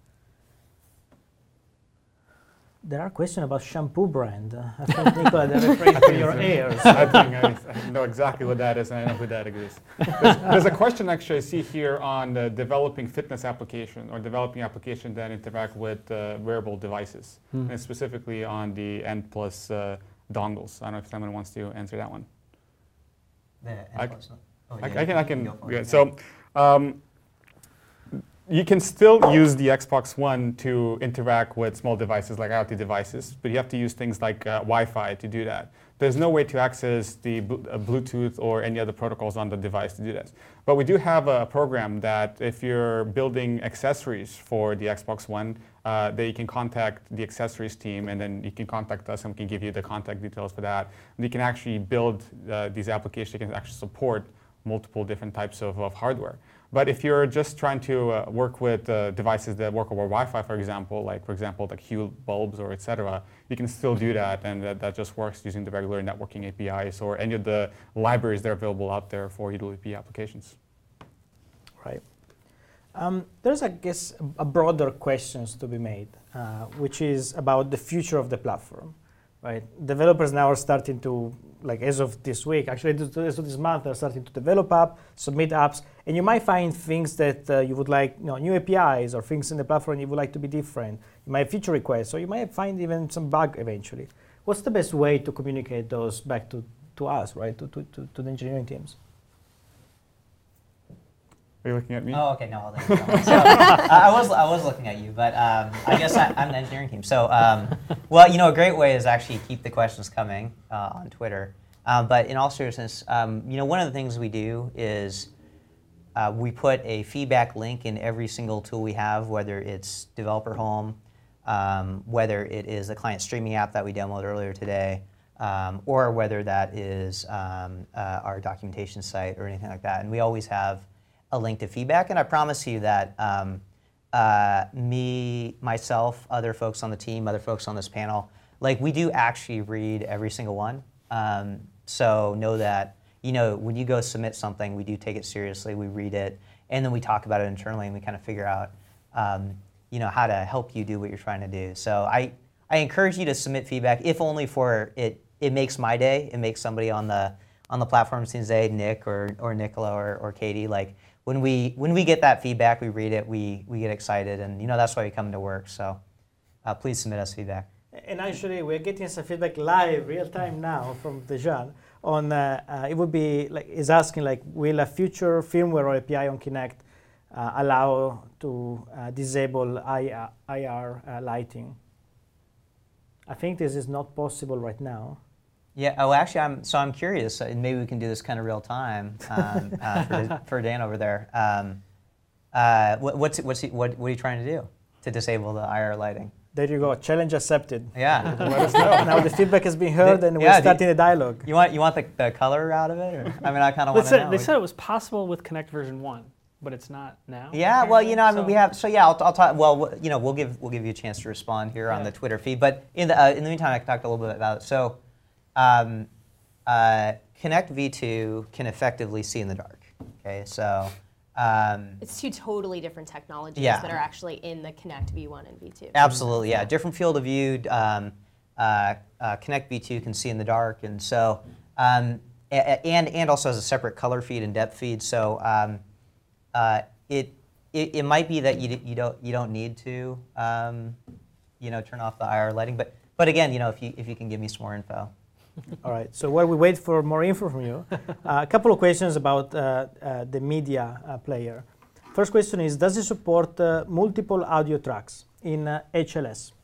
There are questions about shampoo brand. Uh, I think, Nicola, they're referring to your ears. I think I, I know exactly what that is, and I know who that is. There's, there's a question actually I see here on uh, developing fitness application or developing application that interact with uh, wearable devices, Hmm. and specifically on the N plus uh, dongles. I don't know if someone wants to answer that one. The I- N+, oh, I, yeah, I can, I you can. go for it, Yeah, yeah. so, um, you can still use the Xbox One to interact with small devices like IoT devices, but you have to use things like uh, Wi-Fi to do that. There's no way to access the bl- uh, Bluetooth or any other protocols on the device to do that. But we do have a program that if you're building accessories for the Xbox One, uh, that you can contact the accessories team, and then you can contact us and we can give you the contact details for that. And you can actually build uh, these applications that can actually support multiple different types of, of hardware. But if you're just trying to uh, work with uh, devices that work over Wi-Fi, for example, like for example like Hue bulbs or et cetera, you can still do that, and that, that just works using the regular networking A P Is or any of the libraries that are available out there for U W P applications. Right. Um, there's, I guess, a broader questions to be made, uh, which is about the future of the platform, right? Developers now are starting to, like as of this week, actually as of this month, they're starting to develop app, submit apps, and you might find things that uh, you would like, you know, new A P Is or things in the platform you would like to be different. You might have feature requests, or you might find even some bug eventually. What's the best way to communicate those back to, to us, right, to, to, to, to the engineering teams? Are you looking at me? Oh, okay, no, I'll let you go. So, uh, I was I was looking at you, but um, I guess I, I'm the engineering team. So, um, well, you know, a great way is actually keep the questions coming uh, on Twitter. Um, but in all seriousness, um, you know, one of the things we do is uh, we put a feedback link in every single tool we have, whether it's Developer Home, um, whether it is the client streaming app that we demoed earlier today, um, or whether that is um, uh, our documentation site or anything like that. And we always have a link to feedback, and I promise you that um, uh, me, myself, other folks on the team, other folks on this panel, like we do actually read every single one. Um, so know that, you know, when you go submit something, we do take it seriously, we read it, and then we talk about it internally, and we kind of figure out, um, you know, how to help you do what you're trying to do. So I, I encourage you to submit feedback, if only for it, it makes my day, it makes somebody on the on the platform team's day, Nick or or Nicola or, or Katie, like, When we when we get that feedback, we read it, we we get excited, and you know that's why we come to work. So uh, please submit us feedback. And actually, we're getting some feedback live, real time now from Dejan. On uh, uh, it would be like is asking like, will a future firmware or A P I on Kinect uh, allow to uh, disable I R uh, lighting? I think this is not possible right now. Yeah. Oh, actually, I'm so I'm curious, and maybe we can do this kind of real time um, uh, for, for Dan over there. Um, uh, what, what's what's he, what what are you trying to do to disable the I R lighting? There you go. Challenge accepted. Yeah. Let us know. Now the feedback has been heard, and Yeah, we're do starting a dialogue. You want you want the, the color out of it, or I mean, I kind of want to said, know. they said it was possible with Connect version one, but it's not now. Yeah, well, you know, I mean, So- we have. So yeah, I'll, I'll talk. Well, w- you know, we'll give we'll give you a chance to respond here on Yeah. the Twitter feed. But in the uh, in the meantime, I can talk a little bit about it. So, um, uh, Connect V two can effectively see in the dark. Okay, so. Um, It's two totally different technologies Yeah. that are actually in the Connect V one and V two. Absolutely, yeah. Different field of view. Um, uh, uh, Connect V two can see in the dark, and so um, a- a- and and also has a separate color feed and depth feed. So um, uh, it, it it might be that you d- you don't you don't need to um, you know turn off the I R lighting, but but again, you know if you if you can give me some more info. All right. So while we wait for more info from you, uh, a couple of questions about uh, uh, the media uh, player. First question is, does it support uh, multiple audio tracks in uh, H L S?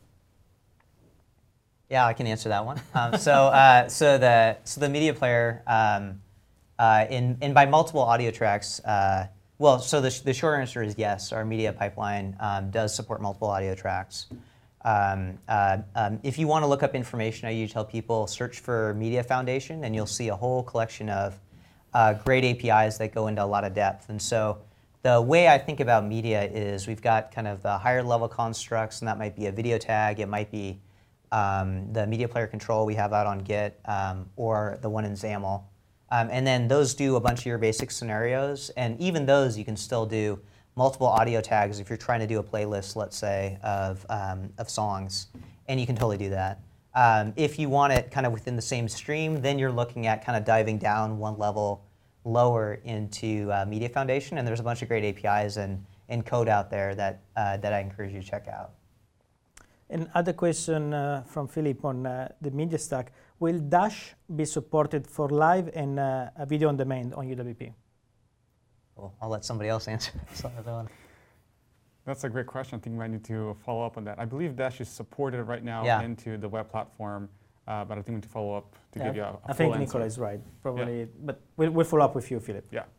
Yeah, I can answer that one. Um, so, uh, so the so the media player, um, uh, in and by multiple audio tracks, uh, well, so the sh- the short answer is yes. Our media pipeline um, does support multiple audio tracks. Um, uh, um, if you want to look up information, I usually tell people search for Media Foundation, and you'll see a whole collection of uh, great A P Is that go into a lot of depth. And so, the way I think about media is we've got kind of the higher level constructs, and that might be a video tag, it might be um, the media player control we have out on Git, um, or the one in XAML. Um, and then those do a bunch of your basic scenarios, and even those you can still do multiple audio tags if you're trying to do a playlist, let's say, of, um, of songs, and you can totally do that. Um, if you want it kind of within the same stream, then you're looking at kind of diving down one level lower into uh, Media Foundation, and there's a bunch of great A P Is and, and code out there that, uh, that I encourage you to check out. Another question uh, from Philip on uh, the media stack. Will Dash be supported for live and uh, a video on demand on U W P? Well, I'll let somebody else answer that. That's a great question. I think we might need to follow up on that. I believe Dash is supported right now Yeah. into the web platform, uh, but I think we need to follow up to Yeah, give you a, a I full think answer. Nicola is right, probably. But we'll, we'll follow up with you, Philip. Yeah.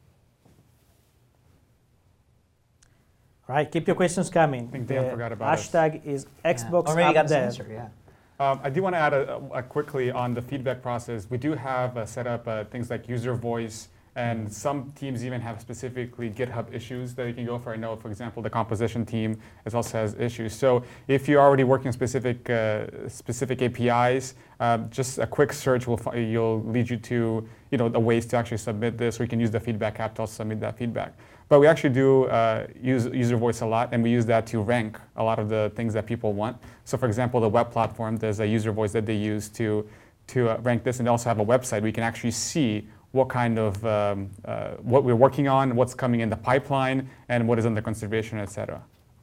All right, keep your questions coming. I think Dan The forgot about us. hashtag is Xbox Or maybe you got App this Dev. answer, yeah. Um, I do want to add a, a, a quickly on the feedback process. We do have uh, set up uh, things like user voice And some teams even have specifically GitHub issues that you can go for. I know, for example, the composition team is also has issues. So if you're already working on specific uh, specific A P Is, uh, just a quick search will fi- you'll lead you to you know the ways to actually submit this. Or you can use the feedback app to also submit that feedback. But we actually do uh, use user voice a lot, and we use that to rank a lot of the things that people want. So for example, the web platform, there's a user voice that they use to to uh, rank this, and they also have a website where you can actually see what kind of, um, uh, what we're working on, what's coming in the pipeline, and what is under consideration, et cetera.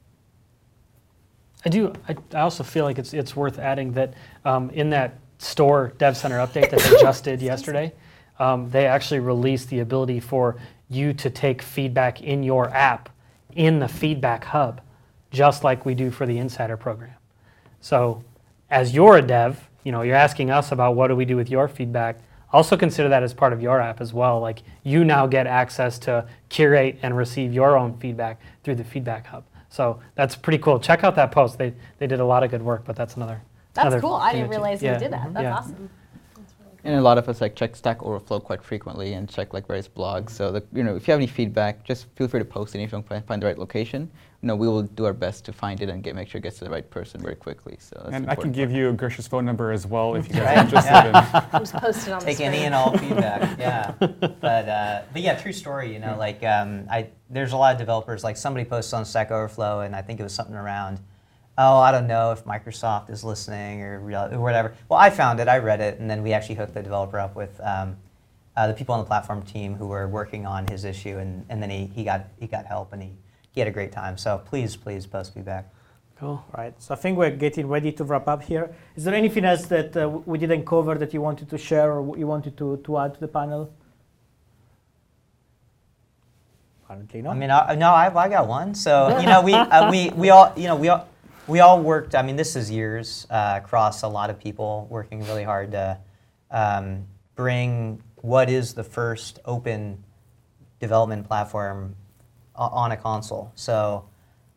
I do. I, I also feel like it's it's worth adding that um, in that store Dev Center update that they just did yesterday, um, they actually released the ability for you to take feedback in your app in the feedback hub, just like we do for the Insider program. So, as you're a dev, you know you're asking us about what do we do with your feedback. Also consider that as part of your app as well. Like you now get access to curate and receive your own feedback through the feedback hub. So that's pretty cool. Check out that post. They they did a lot of good work, but that's another. That's another cool. I thing didn't that you- realize yeah. you did that. That's Yeah. awesome. And a lot of us like check Stack Overflow quite frequently and check like various blogs. So the, you know, if you have any feedback, just feel free to post it. If you don't find, find the right location, you know, we will do our best to find it and get make sure it gets to the right person very quickly. So that's And I can important give you Gersh's phone number as well if you guys Right, are interested yeah. in. Just post it on the Take screen. any and all feedback, yeah. But uh, but yeah, true story. You know, like um, I there's a lot of developers. Like somebody posted on Stack Overflow, and I think it was something around, oh, I don't know if Microsoft is listening or, real, or whatever. Well, I found it, I read it, and then we actually hooked the developer up with um, uh, the people on the platform team who were working on his issue, and, and then he, he got he got help, and he, he had a great time. So please, please post feedback. Cool. Right. So I think we're getting ready to wrap up here. Is there anything else that uh, we didn't cover that you wanted to share or you wanted to, to add to the panel? Apparently not. I mean, I, no, I, I got one. So you know, we uh, we we all you know we all we all worked. I mean, this is years uh, across a lot of people working really hard to um, bring what is the first open development platform o- on a console. So,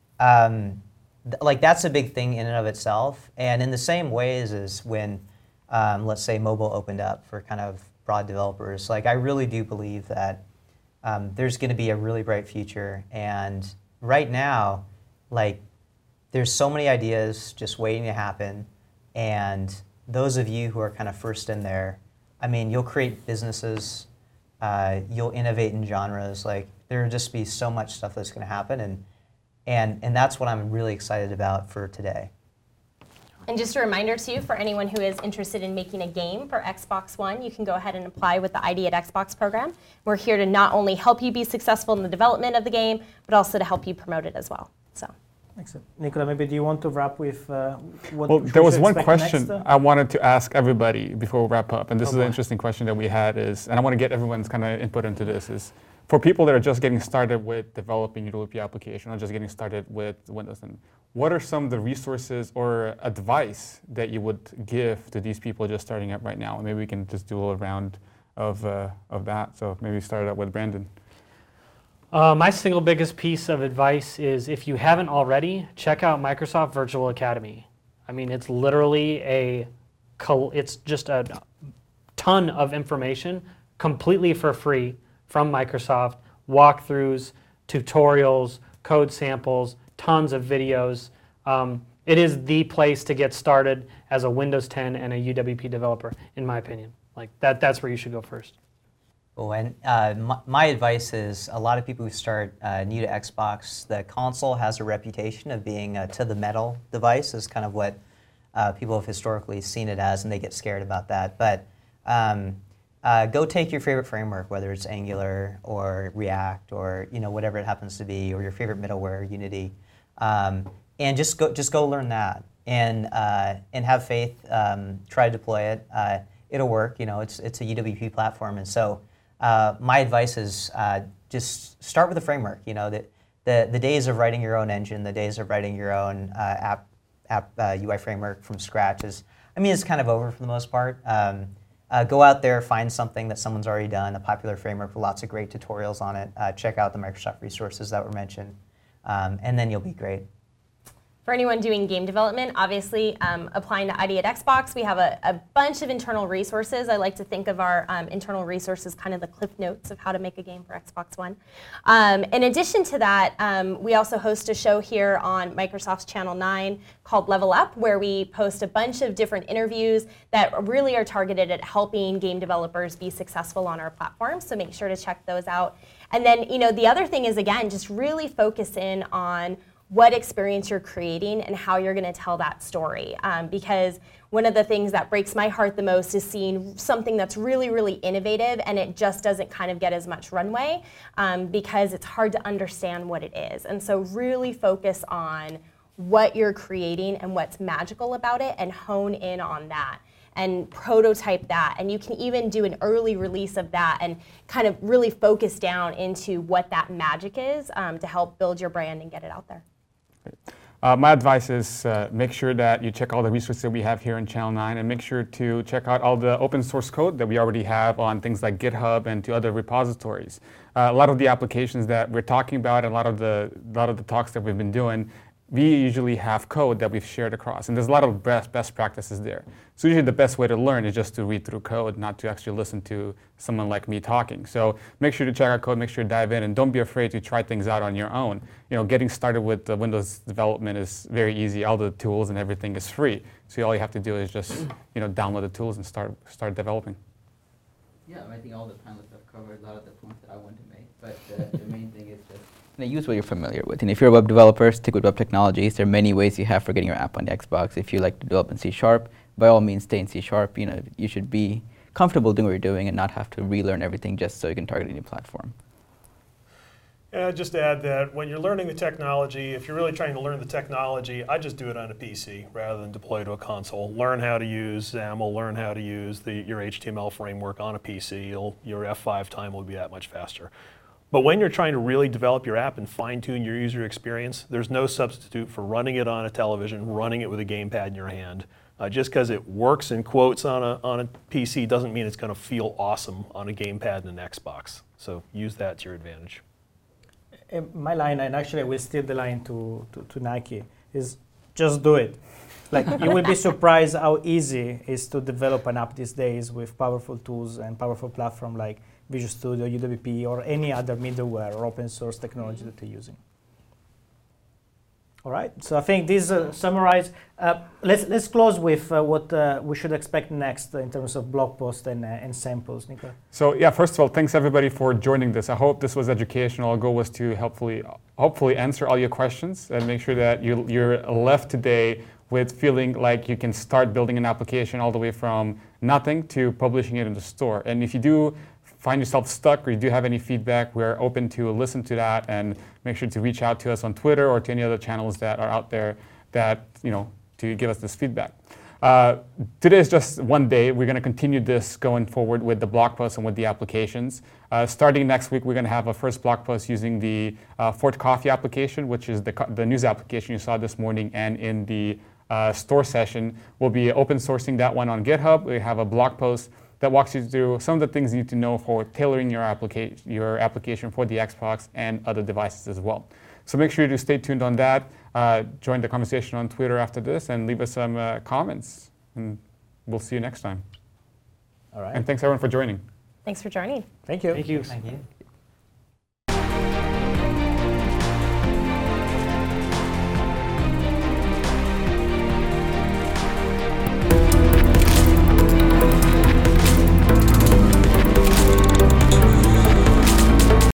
um, th- like that's a big thing in and of itself. And in the same ways as when, um, let's say, mobile opened up for kind of broad developers, like I really do believe that. Um, there's going to be a really bright future, and right now, like, there's so many ideas just waiting to happen, and those of you who are kind of first in there, I mean, you'll create businesses, uh, you'll innovate in genres, like, there'll just be so much stuff that's going to happen, and, and, and that's what I'm really excited about for today. And just a reminder too, for anyone who is interested in making a game for Xbox One, you can go ahead and apply with the I D at Xbox program. We're here to not only help you be successful in the development of the game, but also to help you promote it as well. So. Excellent. Nicola, maybe do you want to wrap with uh, what Well, we there was should one expect question next, uh? I wanted to ask everybody before we wrap up, and this Oh, is boy. an interesting question that we had is, and I want to get everyone's kind of input into this, is for people that are just getting started with developing U W P application or just getting started with Windows, and what are some of the resources or advice that you would give to these people just starting up right now? And maybe we can just do a round of, uh, of that. So maybe start out with Brandon. Uh, my single biggest piece of advice is if you haven't already, check out Microsoft Virtual Academy. I mean, it's literally a, col- it's just a ton of information completely for free from Microsoft, walkthroughs, tutorials, code samples, tons of videos. Um, it is the place to get started as a Windows ten and a U W P developer, in my opinion. Like that, that's where you should go first. Oh, and uh, my, my advice is a lot of people who start uh, new to Xbox, the console has a reputation of being a to the metal device, is kind of what uh, people have historically seen it as, and they get scared about that. But um, uh, go take your favorite framework, whether it's Angular or React or you know whatever it happens to be, or your favorite middleware, Unity, um, and just go just go learn that and uh, and have faith. Um, try to deploy it. Uh, it'll work. You know, it's it's a U W P platform, and so. Uh, my advice is uh, just start with a framework. You know, the, the the days of writing your own engine, the days of writing your own uh, app app uh, U I framework from scratch is, I mean, it's kind of over for the most part. Um, uh, go out there, find something that someone's already done, a popular framework with lots of great tutorials on it. Uh, check out the Microsoft resources that were mentioned, um, and then you'll be great. for anyone doing game development, obviously um, applying to I D at Xbox, we have a, a bunch of internal resources. I like to think of our um, internal resources kind of the cliff notes of how to make a game for Xbox One. Um, in addition to that, um, we also host a show here on Microsoft's Channel nine called Level Up, where we post a bunch of different interviews that really are targeted at helping game developers be successful on our platform. So make sure to check those out. And then, you know, the other thing is, again, just really focus in on what experience you're creating and how you're going to tell that story. Um, because one of the things that breaks my heart the most is seeing something that's really, really innovative and it just doesn't kind of get as much runway um, because it's hard to understand what it is. And so really focus on what you're creating and what's magical about it and hone in on that and prototype that. And you can even do an early release of that and kind of really focus down into what that magic is um, to help build your brand and get it out there. Uh, my advice is uh, make sure that you check all the resources that we have here in Channel nine and make sure to check out all the open source code that we already have on things like GitHub and to other repositories. Uh, a lot of the applications that we're talking about and a lot of the, a lot of the talks that we've been doing, we usually have code that we've shared across, and there's a lot of best, best practices there. So usually the best way to learn is just to read through code, not to actually listen to someone like me talking. So make sure to check out code, make sure to dive in, and don't be afraid to try things out on your own. You know, getting started with uh, Windows development is very easy. All the tools and everything is free. So all you have to do is just, you know, download the tools and start start developing. Yeah, I think all the panelists have covered a lot of the points that I want to make, but uh, the main thing is just you know, use what you're familiar with. And if you're a web developer, stick with web technologies. There are many ways you have for getting your app on the Xbox. If you like to develop in C Sharp, by all means stay in C Sharp. You know, you should be comfortable doing what you're doing and not have to relearn everything just so you can target a new platform. Yeah, just to add that when you're learning the technology, if you're really trying to learn the technology, I just do it on a P C rather than deploy to a console. Learn how to use XAML, learn how to use the, your H T M L framework on a P C. You'll, your F five time will be that much faster. But when you're trying to really develop your app and fine-tune your user experience, there's no substitute for running it on a television, running it with a gamepad in your hand. Uh, just because it works in quotes on a, on a P C doesn't mean it's going to feel awesome on a gamepad and an Xbox. So use that to your advantage. And my line, and actually I will steal the line to, to, to Nike, is just do it. Like, you will be surprised how easy it is to develop an app these days with powerful tools and powerful platform like Visual Studio, U W P, or any other middleware or open source technology that you're using. All right, so I think this uh, summarize. Uh, let's let's close with uh, what uh, we should expect next in terms of blog posts and, uh, and samples, Nicola. So yeah, first of all, thanks everybody for joining this. I hope this was educational. Our goal was to hopefully hopefully answer all your questions and make sure that you you're left today with feeling like you can start building an application all the way from nothing to publishing it in the store. And if you do find yourself stuck or you do have any feedback, we're open to listen to that, and make sure to reach out to us on Twitter or to any other channels that are out there that, you know, to give us this feedback. Uh, today is just one day. We're going to continue this going forward with the blog posts and with the applications. Uh, starting next week, we're going to have a first blog post using the uh, Fort Coffee application, which is the, the news application you saw this morning, and in the uh, store session, we'll be open sourcing that one on GitHub. We have a blog post that walks you through some of the things you need to know for tailoring your, applica- your application for the Xbox and other devices as well. So make sure to stay tuned on that. Uh, join the conversation on Twitter after this and leave us some uh, comments. And we'll see you next time. All right. And thanks everyone for joining. Thanks for joining. Thank you. Thank you. Thank you.